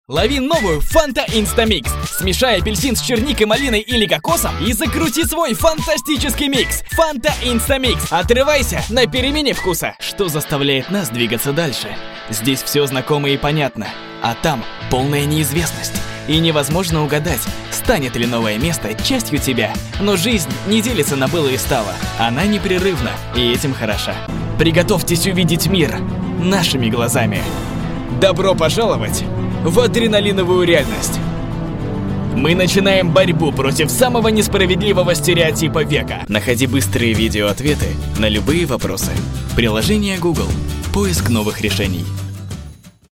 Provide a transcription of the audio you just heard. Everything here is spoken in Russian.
Лови новую Фанта Инстамикс. Смешай апельсин с черникой, малиной или кокосом и закрути свой фантастический микс. Фанта Инстамикс. Отрывайся на перемене вкуса. Что заставляет нас двигаться дальше? Здесь все знакомо и понятно, а там полная неизвестность. И невозможно угадать, станет ли новое место частью тебя. Но жизнь не делится на было и стало. Она непрерывна, и этим хороша. Приготовьтесь увидеть мир нашими глазами. Добро пожаловать в адреналиновую реальность. Мы начинаем борьбу против самого несправедливого стереотипа века. Находи быстрые видео-ответы на любые вопросы. Приложение Google. Поиск новых решений.